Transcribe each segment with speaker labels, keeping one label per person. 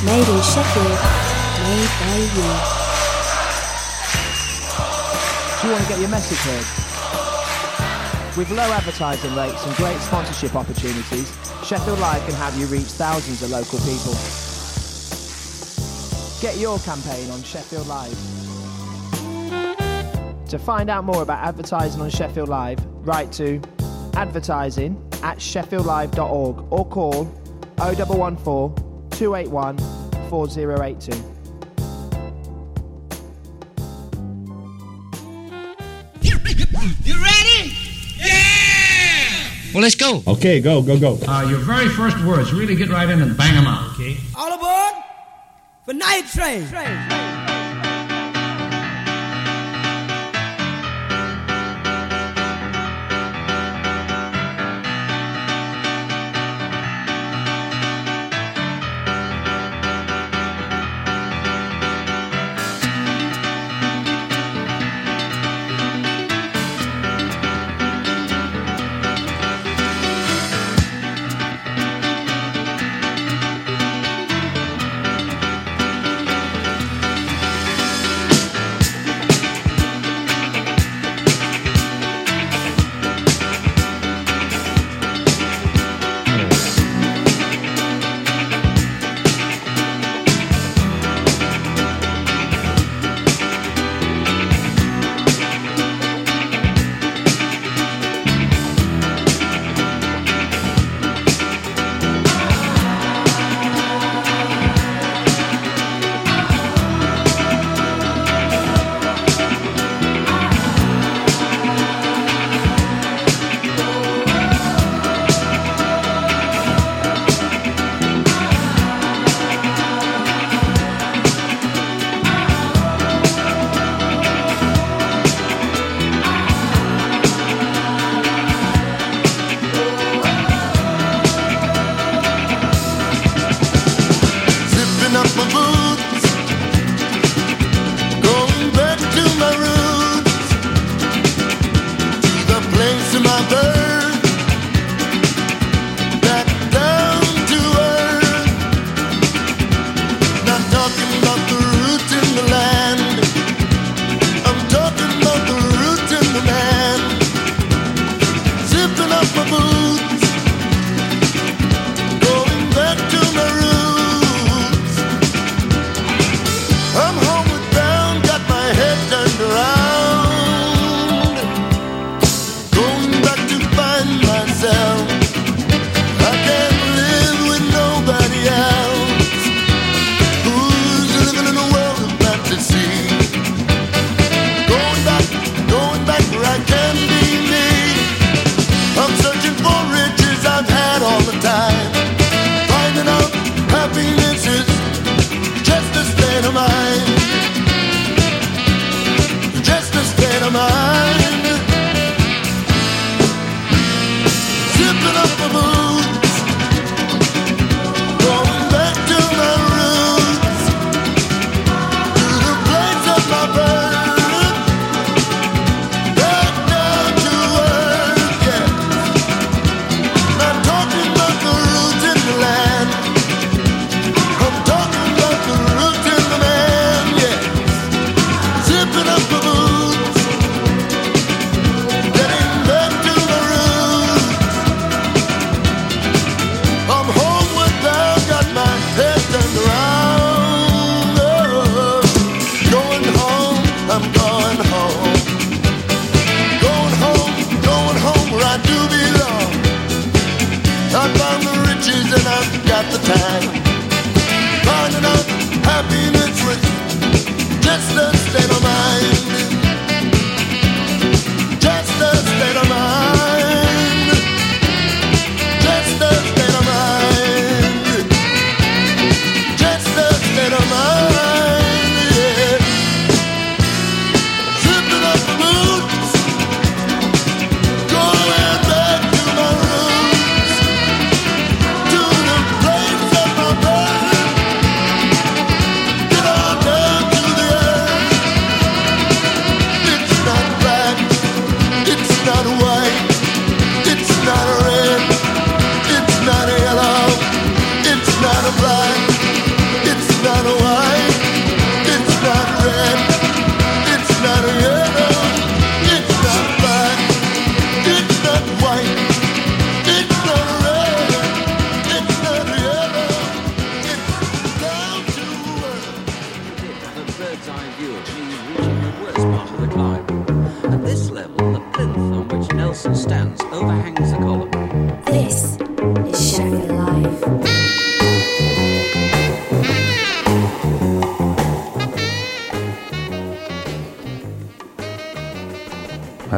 Speaker 1: Made in Sheffield, made by you.
Speaker 2: Do you want to get your message heard? With low advertising rates and great sponsorship opportunities, Sheffield Live can have you reach thousands of local people. Get your campaign on Sheffield Live. To find out more about advertising on Sheffield Live, write to advertising@sheffieldlive.org or call 0114 281 4082.
Speaker 3: You ready? Yeah!
Speaker 4: Well, let's go.
Speaker 5: Okay, go.
Speaker 6: Your very first words, really get right in and bang them out.
Speaker 3: Okay. All aboard for Night Train.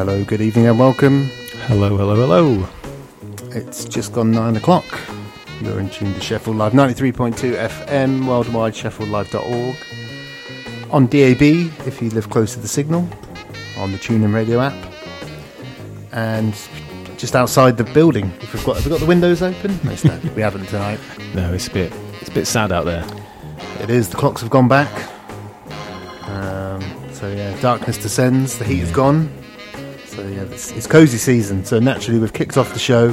Speaker 4: Hello, good evening and welcome.
Speaker 5: Hello, hello, hello.
Speaker 4: It's just gone 9 o'clock. You're in tune to Sheffield Live, 93.2 FM, worldwide, sheffieldlive.org. On DAB, if you live close to the signal, on the TuneIn Radio app. And just outside the building, have we got the windows open? No, we haven't tonight.
Speaker 5: No, it's a bit sad out there.
Speaker 4: It is, the clocks have gone back. So yeah, darkness descends, the heat is gone. So yeah, it's cosy season. So naturally, we've kicked off the show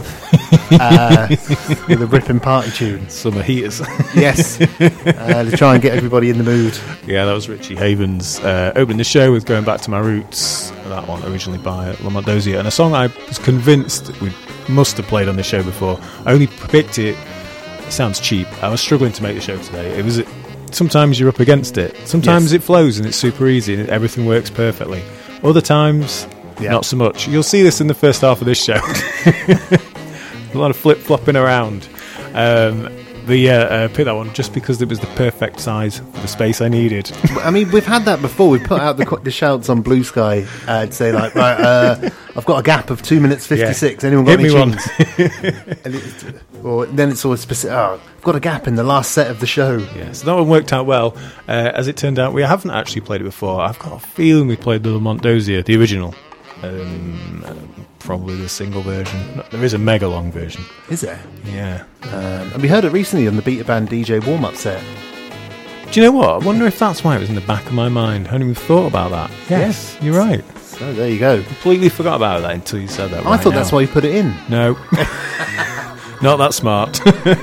Speaker 4: with a ripping party tune.
Speaker 5: Summer heaters.
Speaker 4: Yes, to try and get everybody in the mood.
Speaker 5: Yeah, that was Richie Havens opening the show with Going Back to My Roots. That one originally by Lamont Dozier, and a song I was convinced we must have played on the show before. I only picked it. It sounds cheap. I was struggling to make the show today. It was. Sometimes you're up against it. Sometimes it flows and it's super easy and everything works perfectly. Other times, not so much. You'll see this in the first half of this show. A lot of flip-flopping around. But yeah, pick that one just because it was the perfect size for the space I needed.
Speaker 4: I mean, we've had that before. We've put out the shouts on Blue Sky to say, like, right, I've got a gap of 2 minutes 56. Yeah. Anyone got any tunes? Or then it's always specific. Oh, I've got a gap in the last set of the show.
Speaker 5: Yeah, so that one worked out well. As it turned out, we haven't actually played it before. I've got a feeling we played the Lamont Dozier, the original. Probably the single version. No, there is a mega long version.
Speaker 4: Is there?
Speaker 5: Yeah.
Speaker 4: And we heard it recently on the Beta Band DJ warm-up set.
Speaker 5: Do you know what? I wonder if that's why it was in the back of my mind. I hadn't even thought about that. Yes, you're right.
Speaker 4: So there you go.
Speaker 5: Completely forgot about that until you said that.
Speaker 4: I thought that's why you put it in.
Speaker 5: No. Not that smart.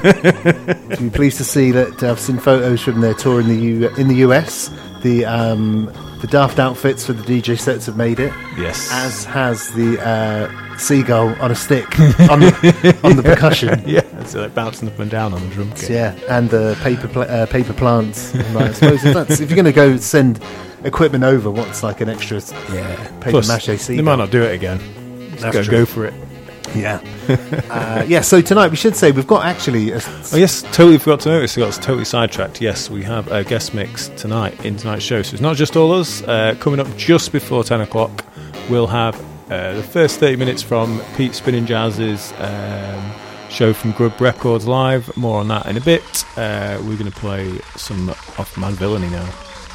Speaker 4: I'm pleased to see that I've seen photos from their tour in the US. The Daft outfits for the DJ sets have made it.
Speaker 5: Yes.
Speaker 4: As has the seagull on a stick on the percussion.
Speaker 5: Yeah, so like bouncing up and down on the drum kit.
Speaker 4: Yeah, and the paper plants. I suppose if you're going to go send equipment over, what's like an extra paper mache seagull?
Speaker 5: They might not do it again. Just go for it.
Speaker 4: Yeah. So tonight we should say we've got actually
Speaker 5: yes, totally forgot to notice. We got totally sidetracked. Yes, we have a guest mix tonight in tonight's show. So it's not just all us. Coming up just before 10 o'clock, we'll have the first 30 minutes from Pete Spinning Jazz's show from Grub Records Live. More on that in a bit. We're going to play some off Man Villainy now.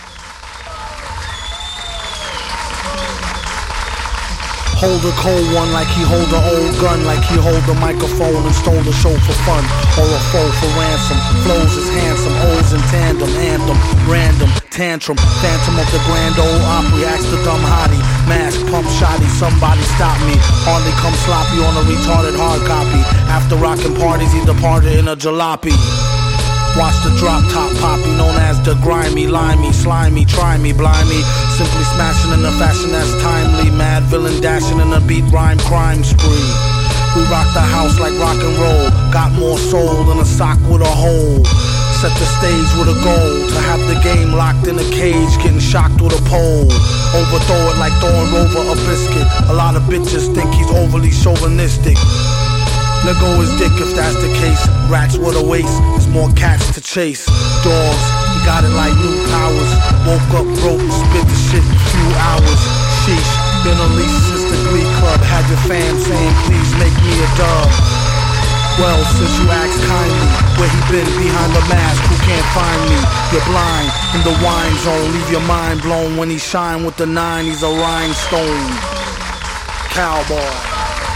Speaker 7: Hold a cold one like he hold an old gun, like he hold a microphone and stole the show for fun, or a foe for ransom. Flows is handsome, O's in tandem, anthem, random, tantrum, phantom of the Grand Ole Opry. Ask the dumb hottie, mask, pump shotty, somebody stop me. Hardly come sloppy on a retarded hard copy. After rockin' parties, he departed in a jalopy. Watch the drop top poppy, known as the grimy, limey, slimy, try me, blimey. Simply smashing in a fashion that's timely. Mad villain dashing in a beat rhyme crime spree. We rock the house like rock and roll. Got more soul than a sock with a hole. Set the stage with a goal to have the game locked in a cage, getting shocked with a pole. Overthrow it like throwing over a biscuit. A lot of bitches think he's overly chauvinistic. Let go his dick if that's the case. Rats with a waist, there's more cats to chase. Dogs, he got it like new powers. Woke up broke, spit the shit in a few hours. Sheesh, been unleashed since the Glee Club. Had your fam saying please make me a dub. Well, since you asked kindly, where he been behind the mask, who can't find me? You're blind, in the wine zone, leave your mind blown. When he shine with the 9, he's a rhinestone cowboy.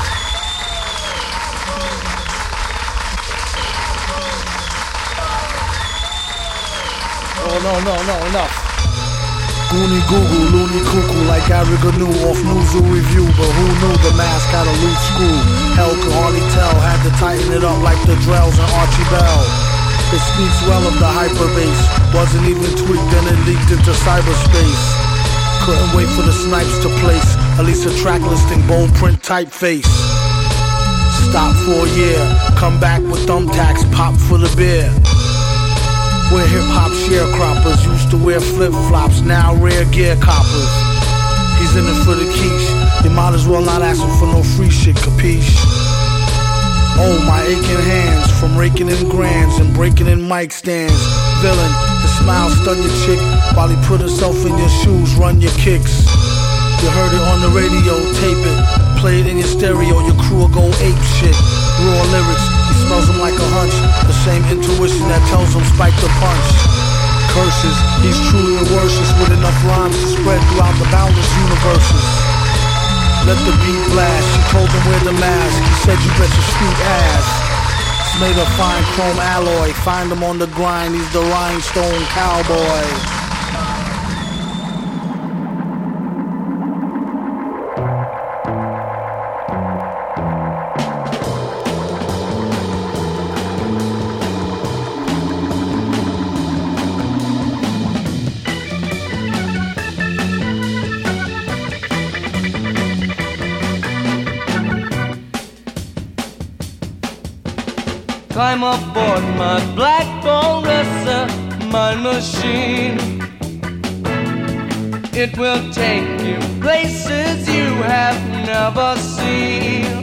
Speaker 7: Oh, no, enough. Goonie Google, loony cuckoo like Arriganu off Newzoo Review. But who knew the mask had a loose screw? Hell could hardly tell, had to tighten it up like the Drells and Archie Bell. It speaks well of the hyperbase. Wasn't even tweaked and it leaked into cyberspace. Couldn't wait for the snipes to place at least a track listing, bone print typeface. Stop for a year, come back with thumbtacks, pop for the beer. We're hip-hop sharecroppers, used to wear flip-flops, now rare gear coppers. He's in it for the quiche, you might as well not ask him for no free shit, capiche? Oh, my aching hands, from raking in grands and breaking in mic stands. Villain, the smile stun your chick, while he put himself in your shoes, run your kicks. You heard it on the radio, tape it. Play it in your stereo, your crew will go ape shit. Raw lyrics, he smells them like a hunch. The same intuition that tells him spike the punch. Curses, he's truly a worship with enough rhymes to spread throughout the boundless universes. Let the beat blast, she told him wear the mask. He said you bet your sweet ass. It's made of fine chrome alloy. Find him on the grind, he's the rhinestone cowboy.
Speaker 8: Climb aboard my black Boressa, my machine. It will take you places you have never seen.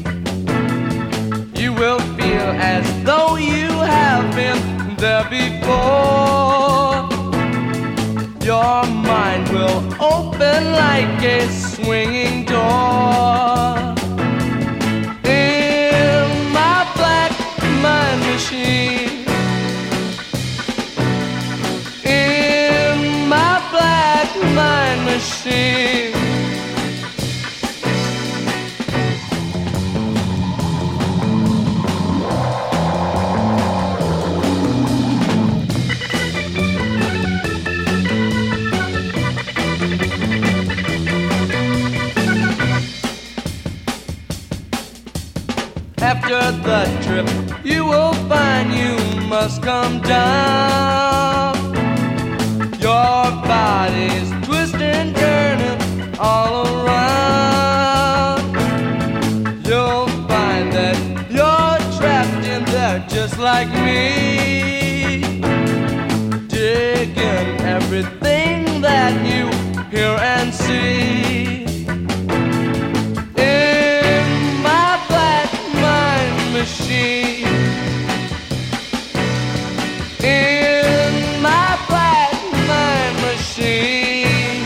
Speaker 8: You will feel as though you have been there before. Your mind will open like a swinging door. Machine. In my black mind machine. After the trip, you will find you must come down. Your body's twisting, turning all around. You'll find that you're trapped in there just like me, digging everything that you hear and see. In my black mind machine. In my black mind machine.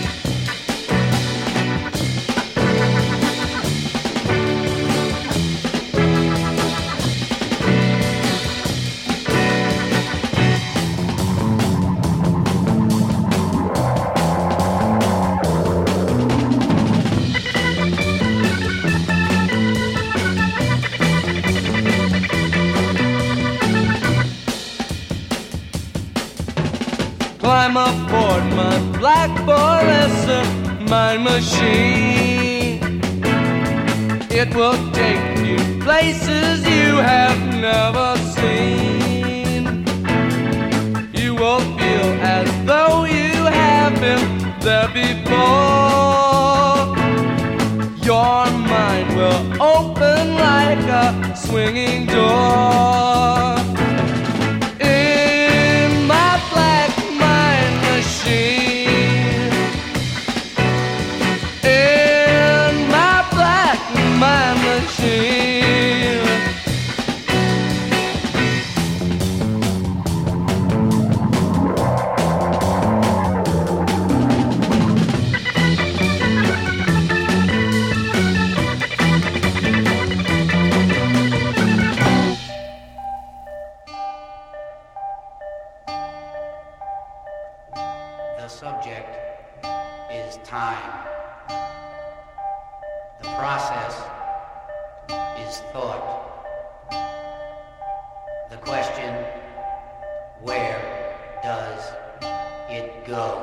Speaker 8: Climb aboard my black Boressa, my machine. It will take you places you have never seen. You will feel as though you have been there before. Your mind will open like a swinging door. In my black machine. In my black mind machine.
Speaker 9: The subject is time. The process is thought. The question, where does it go?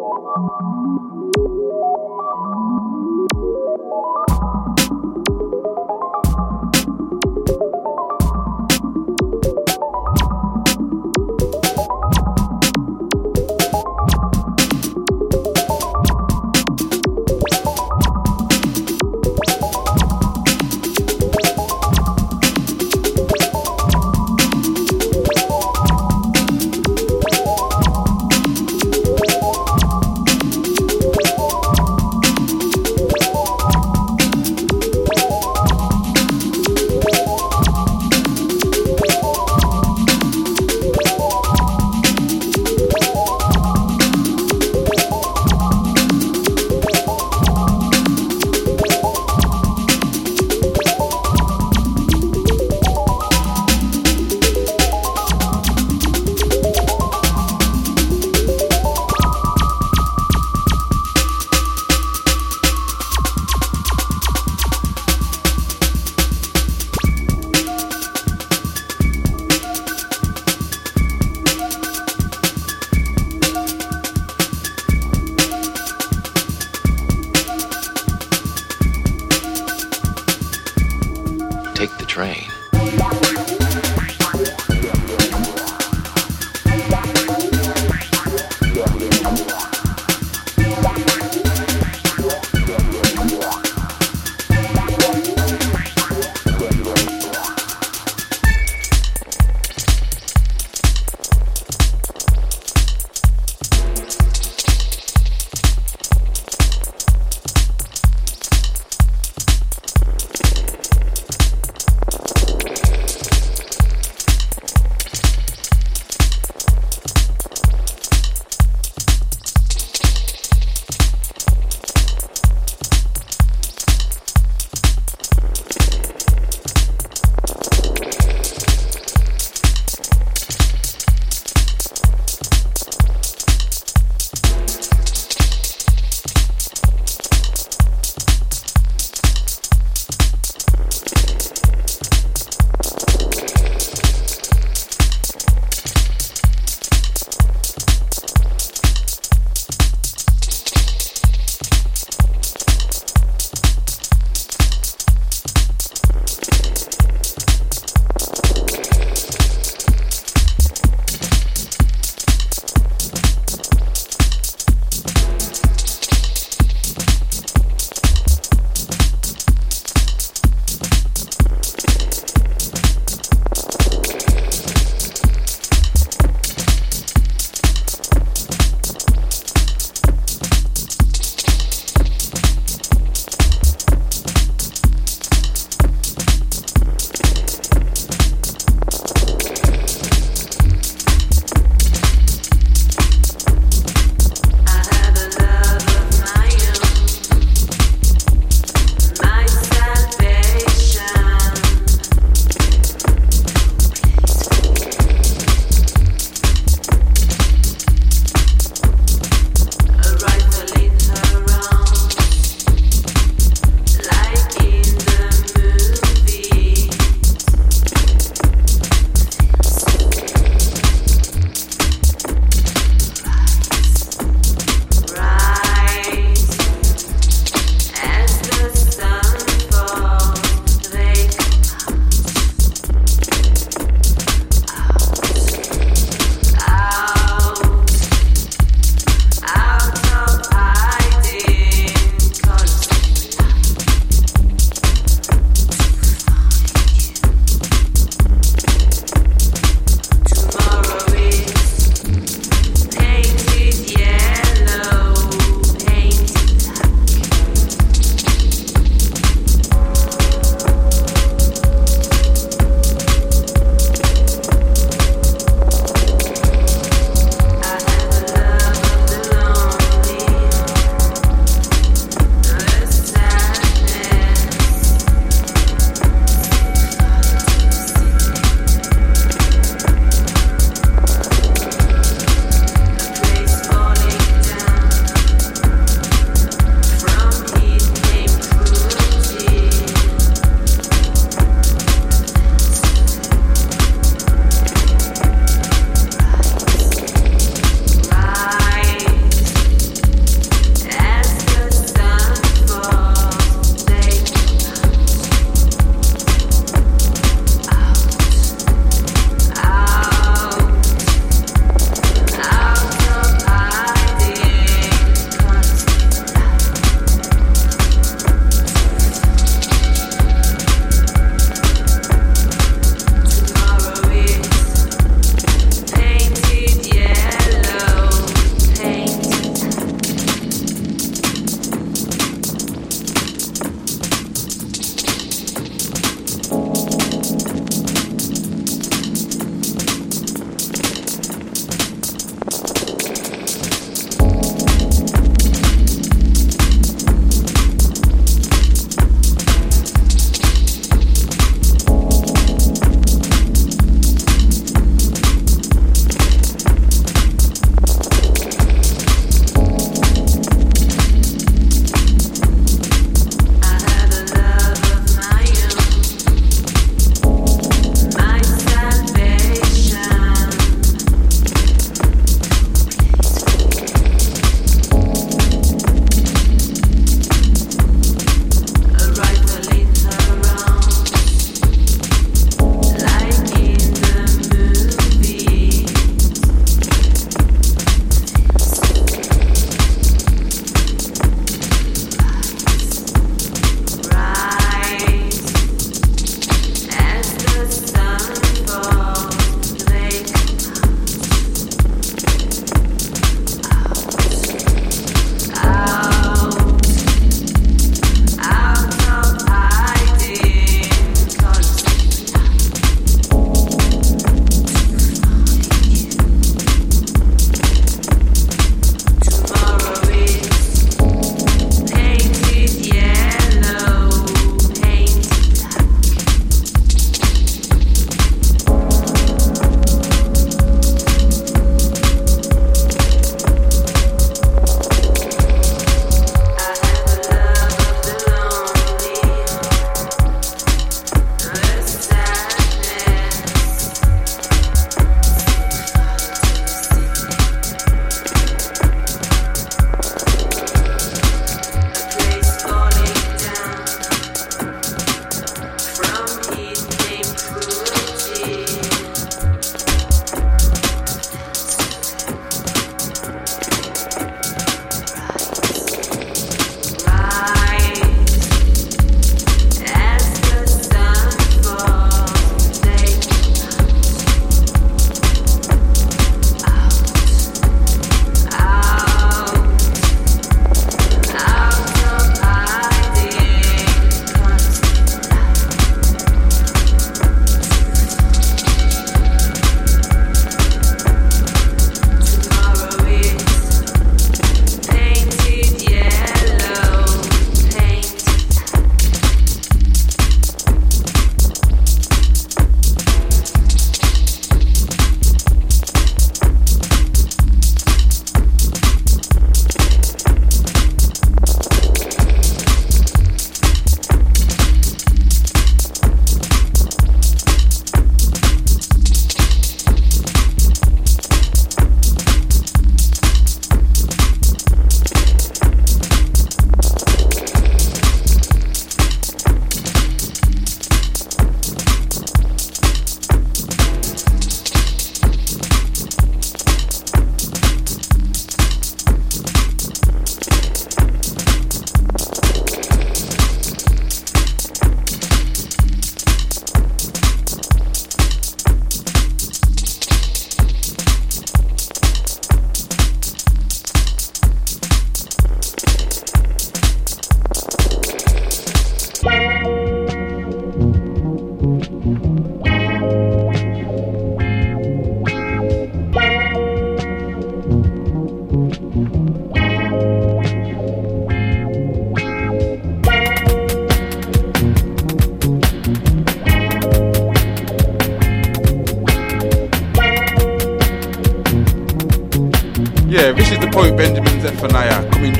Speaker 10: Take the train.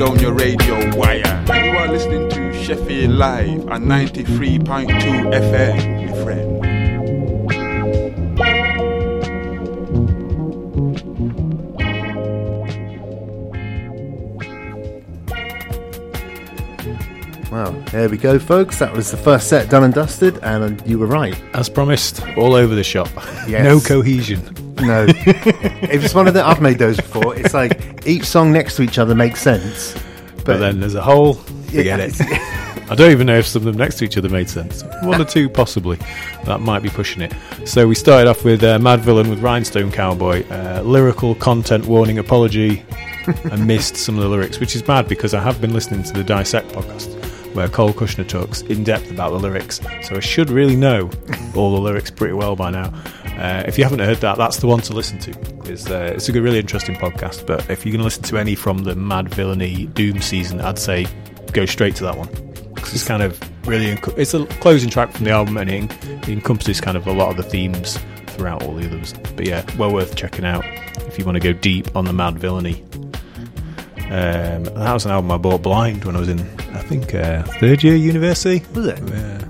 Speaker 10: down your radio wire. And you are listening to Sheffield Live on 93.2 FM, my friend.
Speaker 4: Wow, there we go, folks. That was the first set done and dusted, and you were right.
Speaker 5: As promised, all over the shop.
Speaker 4: Yes.
Speaker 5: No cohesion.
Speaker 4: No. It's one of the... I've made those before. It's like each song next to each other makes sense.
Speaker 5: But then as a whole, forget it. I don't even know if some of them next to each other made sense. One or two, possibly. That might be pushing it. So we started off with Mad Villain with Rhinestone Cowboy. Lyrical content warning apology. I missed some of the lyrics, which is mad because I have been listening to the Dissect podcast, where Cole Kushner talks in depth about the lyrics, so I should really know all the lyrics pretty well by now. If you haven't heard that, that's the one to listen to. It's a good, really interesting podcast, but if you're going to listen to any from the Mad Villainy Doom season, I'd say go straight to that one, because it's kind of really... it's a closing track from the album, and it encompasses kind of a lot of the themes throughout all the others. But yeah, well worth checking out if you want to go deep on the Mad Villainy. That was an album I bought blind when I was in, I think, third year university.
Speaker 4: Was it?
Speaker 5: Yeah.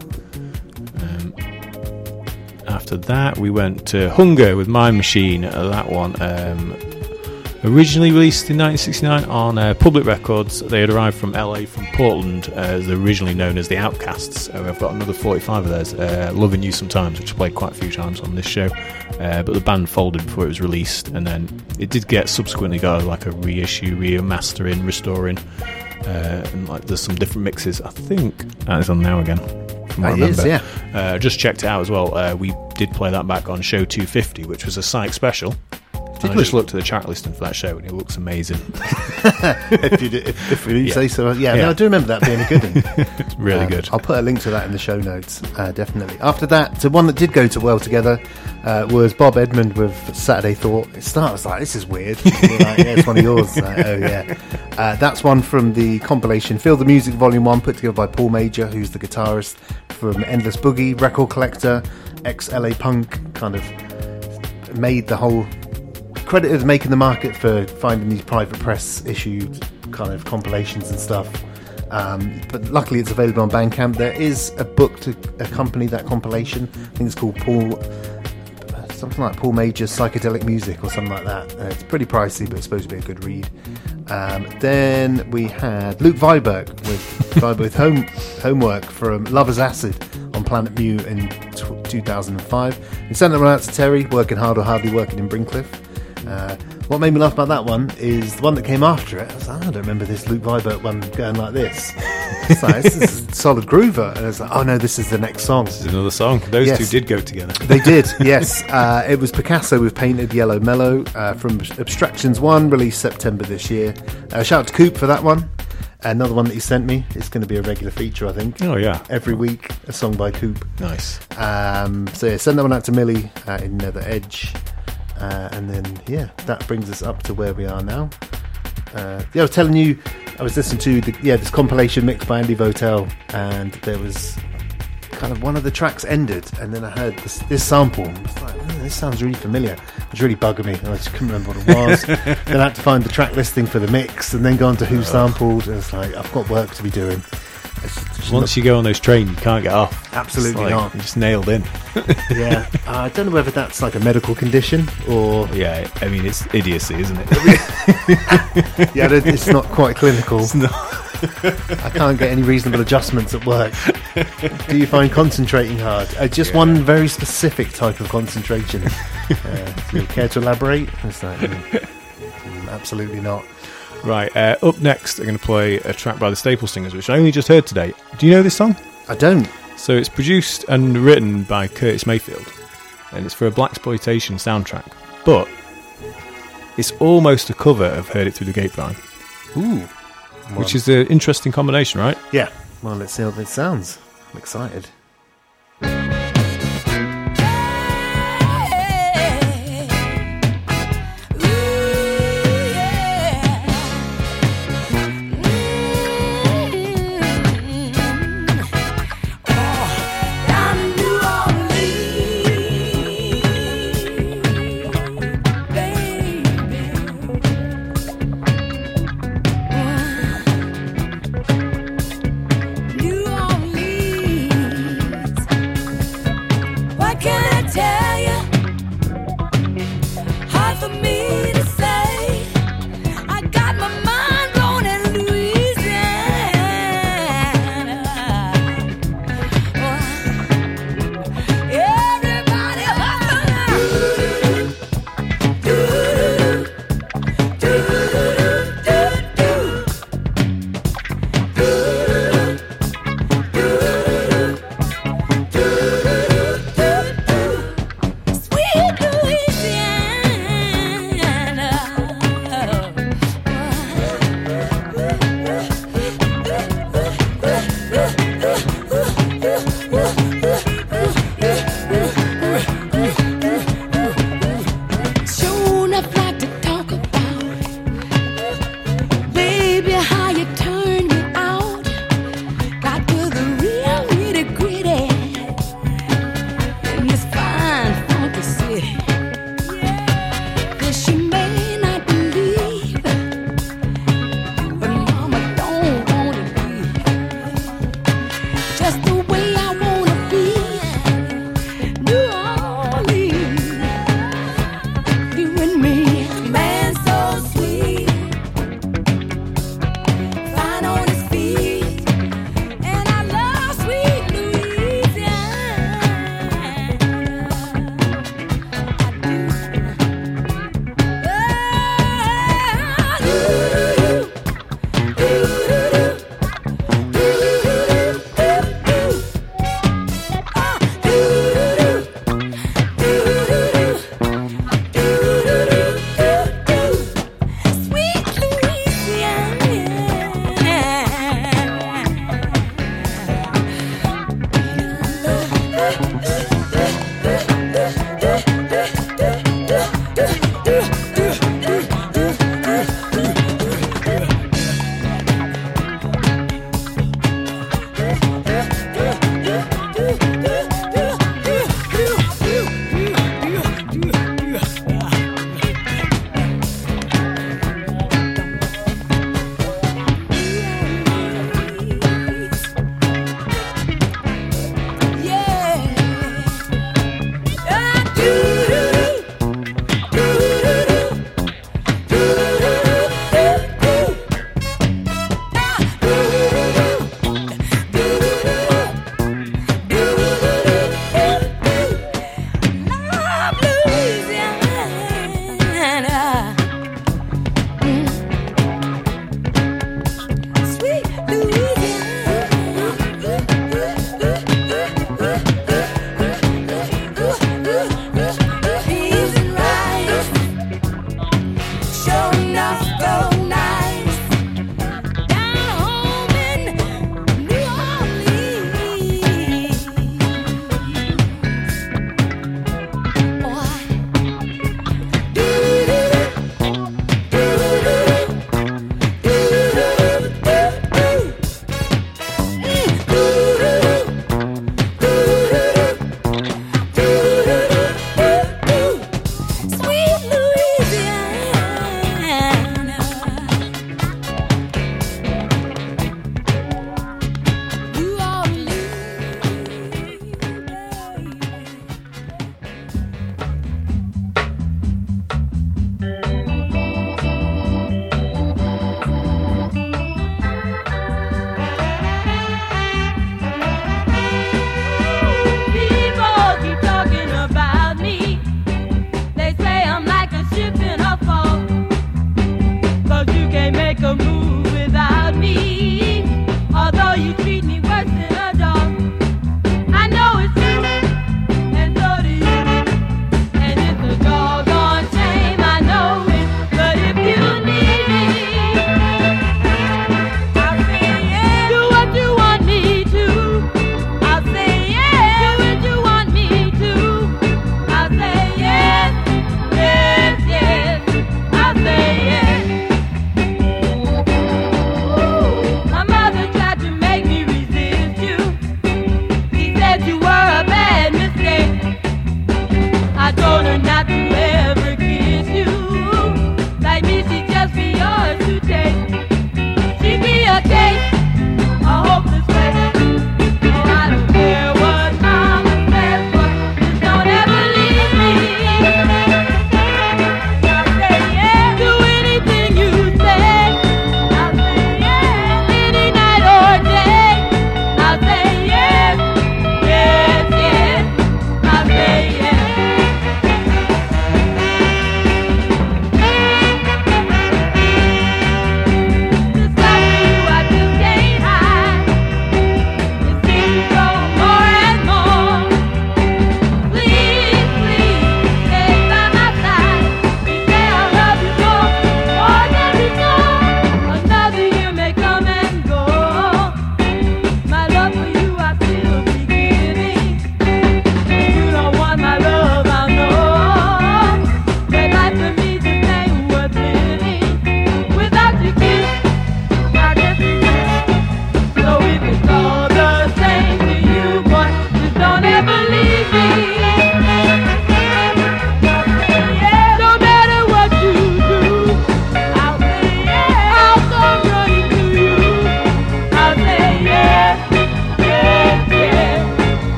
Speaker 5: After that, we went to Hunger with Mind Machine. That one, originally released in 1969 on Public Records. They had arrived from LA, from Portland, as originally known as the Outcasts. I've got another 45 of theirs, Loving You Sometimes, which I played quite a few times on this show. But the band folded before it was released, and then it did get subsequently got like a reissue, remastering, restoring, and like there's some different mixes. I think that is on now again. From what I remember.
Speaker 4: Yeah.
Speaker 5: Just checked it out as well. We did play that back on show 250, which was a Psych special. I just looked at the track listing for that show, and it looks amazing.
Speaker 4: if you say so. Yeah, no, I do remember that being a good one.
Speaker 5: It's really good.
Speaker 4: I'll put a link to that in the show notes, definitely. After that, the one that did go well together was Bob Edmond with Saturday Thought. It starts like, this is weird. Like, yeah, it's one of yours. Like, oh, yeah. That's one from the compilation Feel the Music Volume 1, put together by Paul Major, who's the guitarist from Endless Boogie, record collector, ex-LA Punk, kind of made the whole... credited making the market for finding these private press issued kind of compilations and stuff, but luckily it's available on Bandcamp. There is a book to accompany that compilation. I think it's called something like Paul Major's Psychedelic Music or something like that. It's pretty pricey, but it's supposed to be a good read. Then we had Luke Viberg with Homework from Lover's Acid on Planet Mu in 2005. We sent that one out to Terry, Working Hard or Hardly Working in Brincliffe. What made me laugh about that one is the one that came after it. I was like, I don't remember this Luke Vibert one going like this. It's like, this is a solid groover. And it's like, oh no, this is the next song.
Speaker 5: This is another song. Those two did go together.
Speaker 4: They did, yes. It was Picasso with Painted Yellow Mellow from Abstractions 1, released September this year. Shout out to Coop for that one. Another one that he sent me. It's going to be a regular feature, I think.
Speaker 5: Oh, yeah.
Speaker 4: Every week, a song by Coop.
Speaker 5: Nice.
Speaker 4: So yeah, send that one out to Millie in Nether Edge. And then, yeah, that brings us up to where we are now. I was telling you, I was listening to this compilation mixed by Andy Votel, and there was kind of one of the tracks ended, and then I heard this sample. I was like, this sounds really familiar. It was really bugging me, and I just couldn't remember what it was. Then I had to find the track listing for the mix, and then go on to who sampled, and it's like, I've got work to be doing.
Speaker 5: Once you go on those trains, you can't get off.
Speaker 4: Absolutely not.
Speaker 5: You're just nailed in.
Speaker 4: Yeah. I don't know whether that's like a medical condition or...
Speaker 5: Yeah, I mean, it's idiocy, isn't it?
Speaker 4: Yeah, it's not quite clinical.
Speaker 5: It's not.
Speaker 4: I can't get any reasonable adjustments at work. Do you find concentrating hard? Just one very specific type of concentration. Do you care to elaborate? It's like, absolutely not.
Speaker 5: Right, up next, I'm going to play a track by the Staple Singers, which I only just heard today. Do you know this song?
Speaker 4: I don't.
Speaker 5: So it's produced and written by Curtis Mayfield, and it's for a blaxploitation soundtrack, but it's almost a cover of Heard It Through the Grapevine.
Speaker 4: Ooh.
Speaker 5: Which is an interesting combination, right?
Speaker 4: Yeah. Well, let's see how this sounds. I'm excited.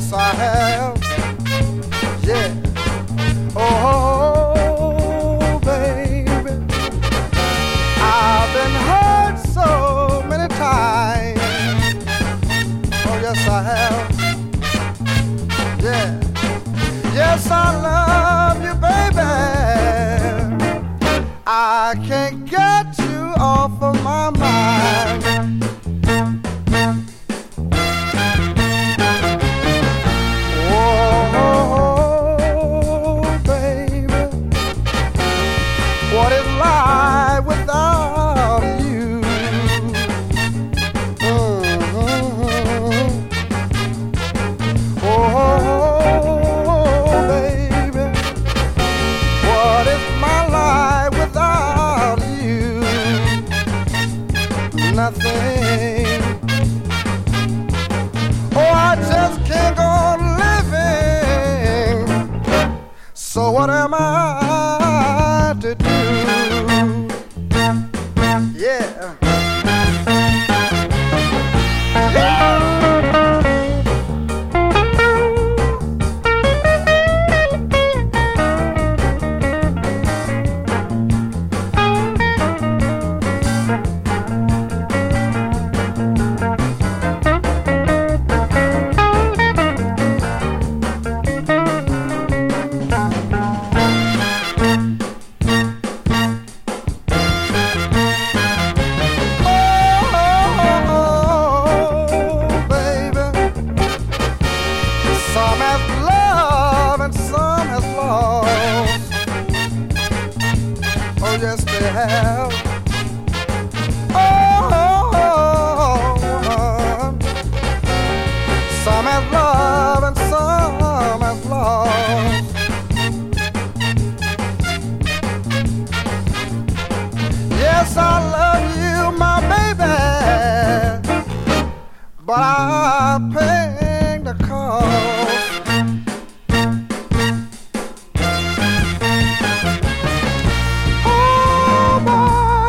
Speaker 7: yes I have. Yeah. Oh, baby, I've been hurt so many times. Oh, yes I have. Yeah. Yes, I love you, baby. I can't get you off of my mind. Oh, baby, what is life without you? Oh, baby, what is my life without you? Nothing. Oh, I just can't go on living. So what am I to do? Yeah. Oh,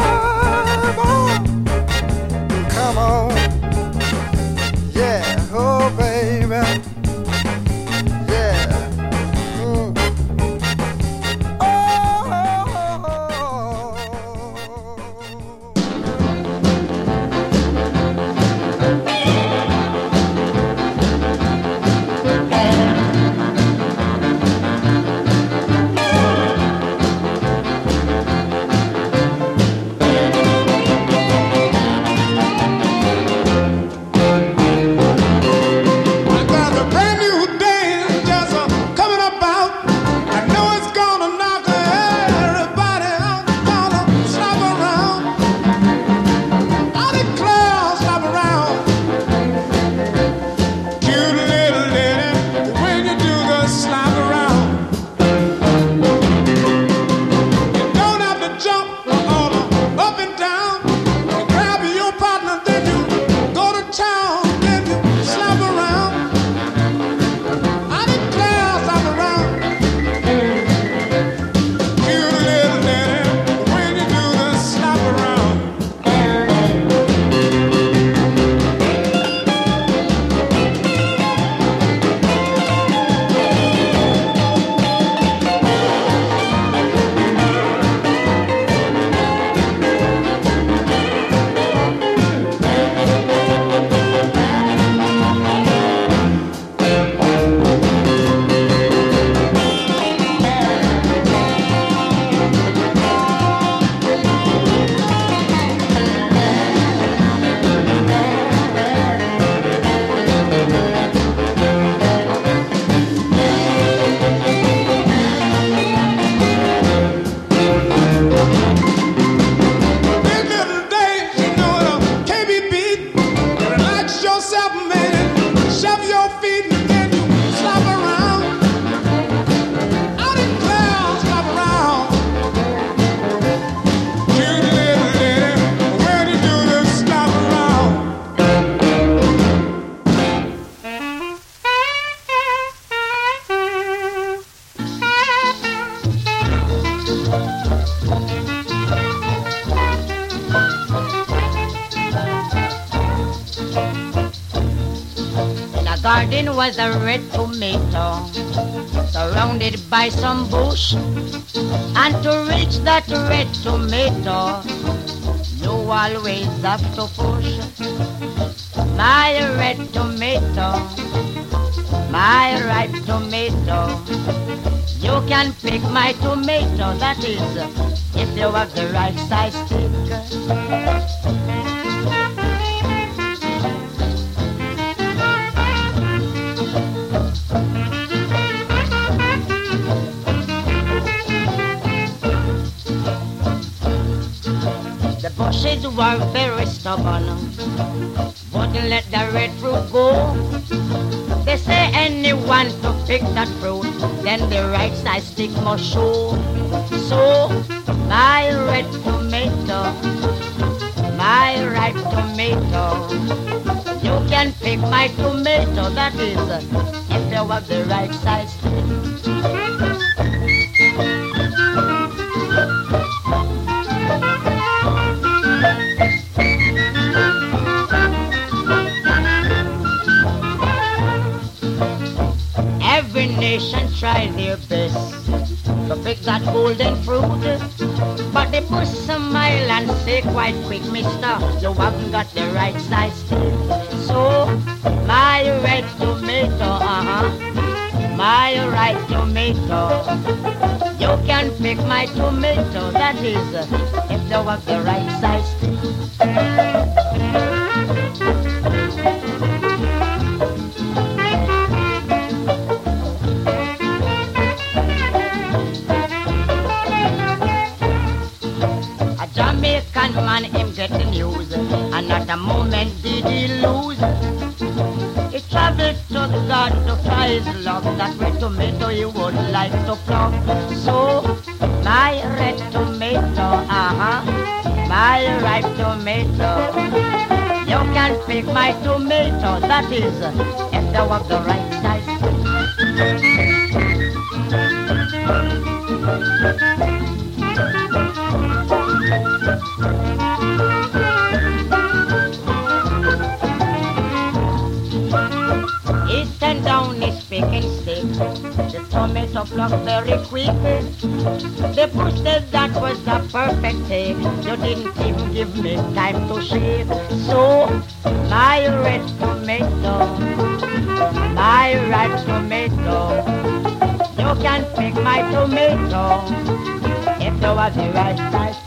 Speaker 11: was a red tomato surrounded by some bush, and to reach that red tomato you always have to push. My red tomato, my ripe tomato, you can pick my tomato, that is, if you have the right size stick. The bushes were very stubborn, wouldn't let the red fruit go. They say anyone to pick that fruit, then the right size stick must show. So, my red tomato, my ripe tomato, you can pick my tomato, that is, if you have the right size stick. Every nation try their best to pick that golden fruit, but the bush smile and say quite quick, mister, you haven't got the right size stick. So, my red tomato, my ripe tomato, you can pick my tomato, that is, if you have the right size stick. Jamaican man, him get the news, and at a moment did he lose. He traveled to God to try his luck, that red tomato he would like to pluck. So, my red tomato, my ripe tomato, you can pick my tomato, that is, if you have the right size. He sent down his picking stick, the tomato plucked very quick. The bush said that was a perfect take, you didn't even give me time to shake. So, my red tomato, my ripe tomato, you can pick my tomato, if you have the right size.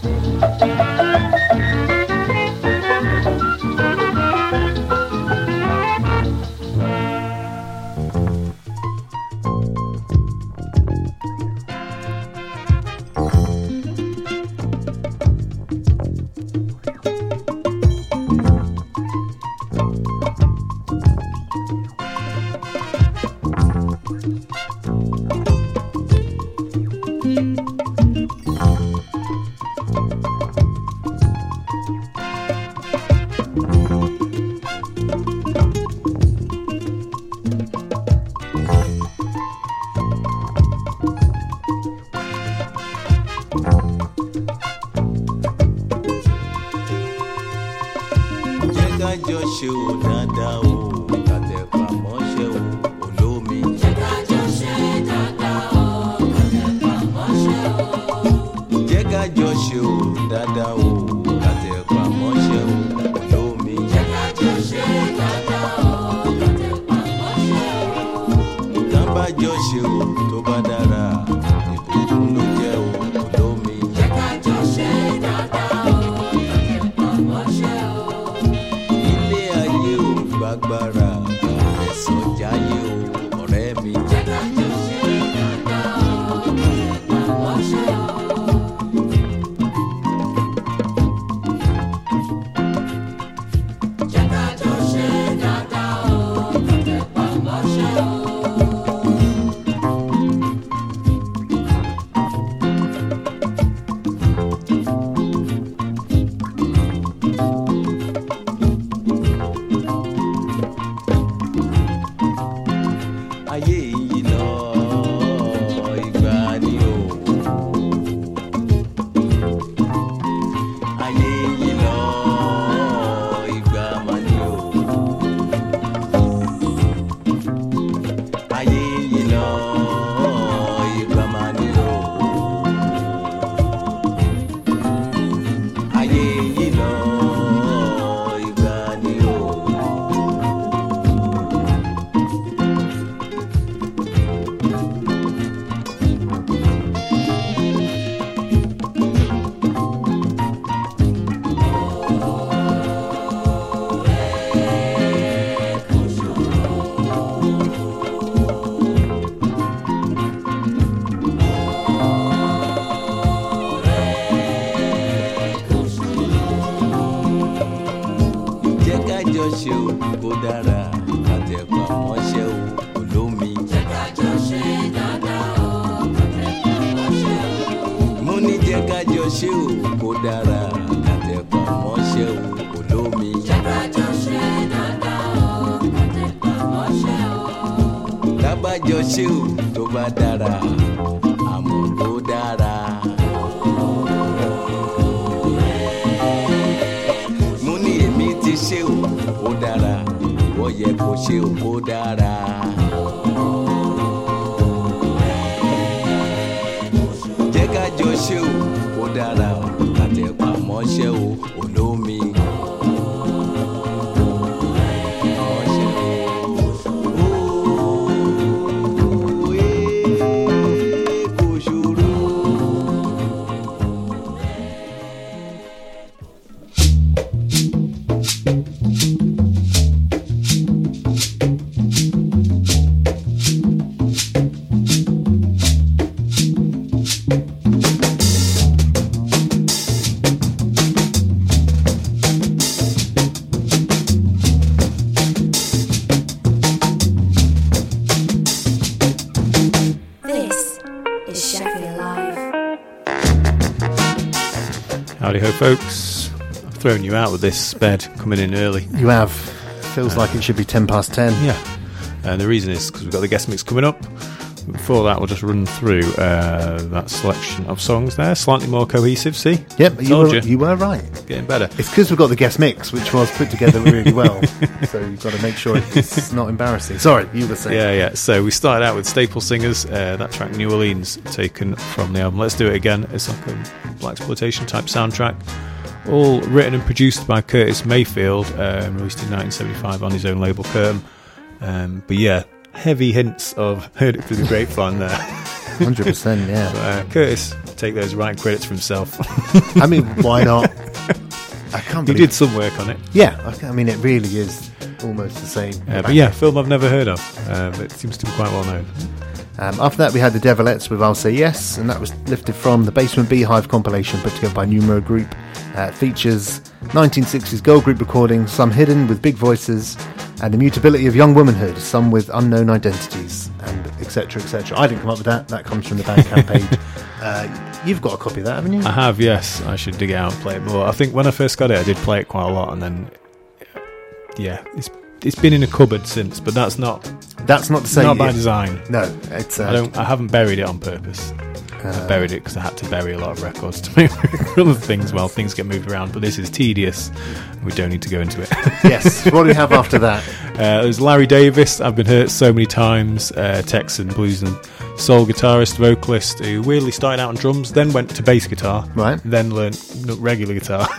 Speaker 12: dára àtẹ̀pà mọ́ṣẹ́ o olómi. Jẹ́ ká jọ ṣe dáadáa o àtẹ̀pà mọ́ṣẹ́ o. Mo ní jẹ́ ká jọ ṣe o kó dára àtẹ̀pà mọ́ṣẹ́ o olómi. Jẹ́ ká jọ ṣe dáadáa o àtẹ̀pà mọ́ṣẹ́ o. Tábàjọ ṣe o tó bá dára àmọ́ tó dára. Mo ní èmi ti ṣe o ó dára ìwọ yẹ kó ṣe o kó dára. Jẹ́ ká jọ ṣe o kó dára àtẹ̀pà mọ́ṣẹ́ o olómi.
Speaker 5: Howdy ho, folks. I've thrown you out with this bed coming in early.
Speaker 4: You have. Feels like it should be 10:10.
Speaker 5: Yeah. And the reason is because we've got the guest mix coming up. Before that, we'll just run through that selection of songs there. Slightly more cohesive, see?
Speaker 4: Yep, you were right.
Speaker 5: Getting better.
Speaker 4: It's because we've got the guest mix, which was put together really well. So you've got to make sure it's not embarrassing. Sorry, you were saying.
Speaker 5: Yeah. So we started out with Staple Singers, that track New Orleans, taken from the album Let's Do It Again. It's like a blaxploitation type soundtrack. All written and produced by Curtis Mayfield, released in 1975 on his own label, Curm. But yeah, heavy hints of heard it through the grapevine there.
Speaker 4: 100%, yeah.
Speaker 5: But, Curtis, take those writing credits for himself.
Speaker 4: I mean, why not? I can't believe
Speaker 5: he did some work on it.
Speaker 4: Yeah, I mean, it really is almost the same.
Speaker 5: But yeah, film I've never heard of. It seems to be quite well known.
Speaker 4: After that, we had the Develettes with I'll Say Yes, and that was lifted from the Basement Beehive compilation put together by Numero Group. It features 1960s girl group recordings, some hidden with big voices, and the mutability of young womanhood, some with unknown identities, and etc. etc. I didn't come up with that. That comes from the Bandcamp page. You've got a copy of that, haven't you?
Speaker 5: I have, yes. I should dig it out and play it more. I think when I first got it, I did play it quite a lot, and then yeah, it's been in a cupboard since, but that's not
Speaker 4: to say
Speaker 5: not by design.
Speaker 4: No, it's
Speaker 5: I haven't buried it on purpose. I buried it because I had to bury a lot of records to make other things while things get moved around, but this is tedious. We don't need to go into it.
Speaker 4: Yes, what do we have after that?
Speaker 5: There's Larry Davis, I've been hurt so many times, Texan blues and soul guitarist, vocalist, who weirdly started out on drums, then went to bass guitar,
Speaker 4: right?
Speaker 5: Then learned regular guitar.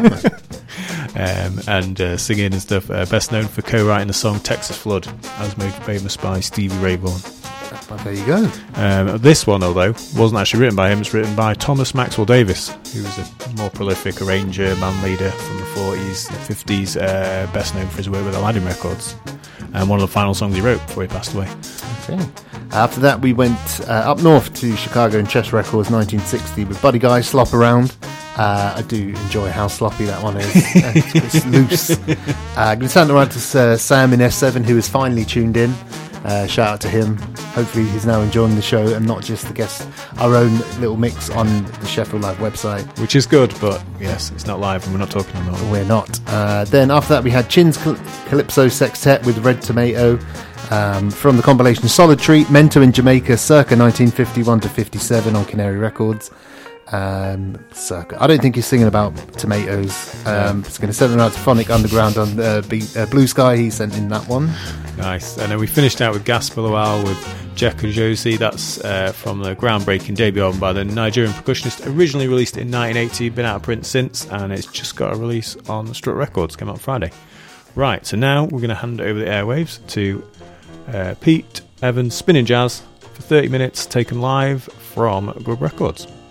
Speaker 5: And singing and stuff. Best known for co-writing the song Texas Flood, as made famous by Stevie Ray Vaughan.
Speaker 4: Well, there you go.
Speaker 5: This one, although, wasn't actually written by him, it's written by Thomas Maxwell Davis, who was a more prolific arranger, man leader from the 40s, the 50s, best known for his work with Aladdin Records, and one of the final songs he wrote before he passed away.
Speaker 4: Okay. After that, we went up north to Chicago and Chess Records 1960 with Buddy Guy, Slop Around. I do enjoy how sloppy that one is. It's loose. I'm going to turn around to Sam in S7, who has finally tuned in. Shout out to him. Hopefully he's now enjoying the show and not just the guest, our own little mix on the Sheffield Live website.
Speaker 5: Which is good, but yes, it's not live and we're not talking on that.
Speaker 4: We're not. Then after that we had Chin's Calypso Sextet with Red Tomato. From the compilation Solid Treat, Mento in Jamaica, circa 1951 to 57 on Canary Records. Circa. I don't think he's singing about tomatoes. It's going to send them out to Phonic Underground on Blue Sky. He sent in that one.
Speaker 5: Nice. And then we finished out with Gaspar Lowell with Jack and Josie. That's from the groundbreaking debut album by the Nigerian percussionist, originally released in 1980, been out of print since, and it's just got a release on Strut Records, came out Friday. Right, so now we're going to hand over the airwaves to Pete Evans Spinning Jazz for 30 minutes, taken live from Grub Records.